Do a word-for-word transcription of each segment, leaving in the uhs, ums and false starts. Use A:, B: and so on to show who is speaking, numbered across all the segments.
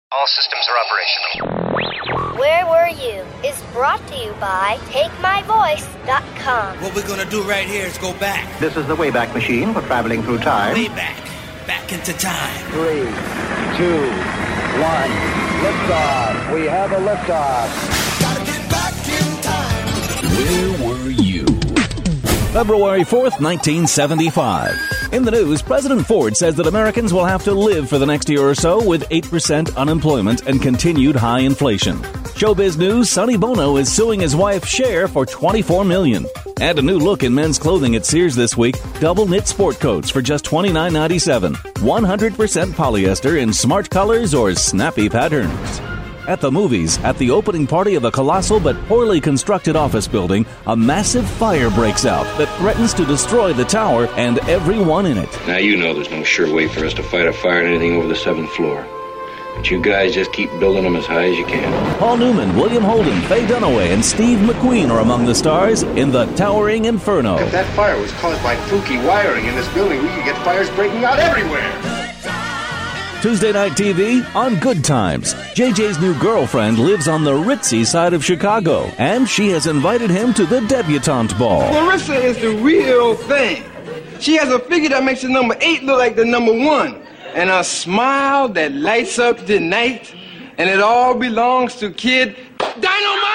A: All systems are operational.
B: Where Were You is brought to you by Take My Voice dot com.
C: What we're gonna do right here is go back.
D: This is the Wayback Machine for traveling through time.
C: Way back. Back into time.
E: Three, two, one. Liftoff. We have a liftoff.
C: Gotta get back in time.
F: Where were you? February fourth, nineteen seventy-five. In the news, President Ford says that Americans will have to live for the next year or so with eight percent unemployment and continued high inflation. Showbiz news, Sonny Bono is suing his wife Cher for twenty-four million dollars. And a new look in men's clothing at Sears this week, double knit sport coats for just twenty-nine ninety-seven. one hundred percent polyester in smart colors or snappy patterns. At the movies, at the opening party of a colossal but poorly constructed office building, a massive fire breaks out that threatens to destroy the tower and everyone in it.
G: Now you know there's no sure way for us to fight a fire in anything over the seventh floor. But you guys just keep building them as high as you can.
F: Paul Newman, William Holden, Faye Dunaway, and Steve McQueen are among the stars in The Towering Inferno.
H: If that fire was caused by kooky wiring in this building, we could get fires breaking out everywhere.
F: Tuesday night T V on Good Times. J J's new girlfriend lives on the ritzy side of Chicago, and she has invited him to the debutante ball.
I: Clarissa is the real thing. She has a figure that makes the number eight look like the number one, and a smile that lights up the night, and it all belongs to Kid Dynamite!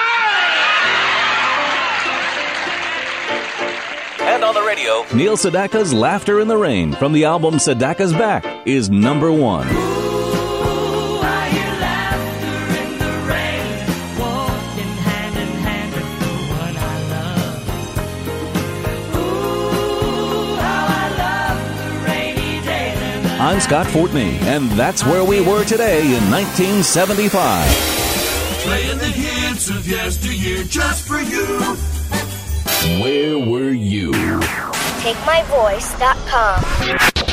F: And on the radio, Neil Sedaka's Laughter in the Rain from the album Sedaka's Back is number one.
J: Ooh, I hear laughter in the rain, walking hand in hand with the one I love. Ooh, how I love the rainy days.
F: I'm Scott Fortney, and that's where we were today in nineteen seventy-five.
K: Playing the hits of yesteryear just for you.
F: Where were you?
B: Take My Voice dot com.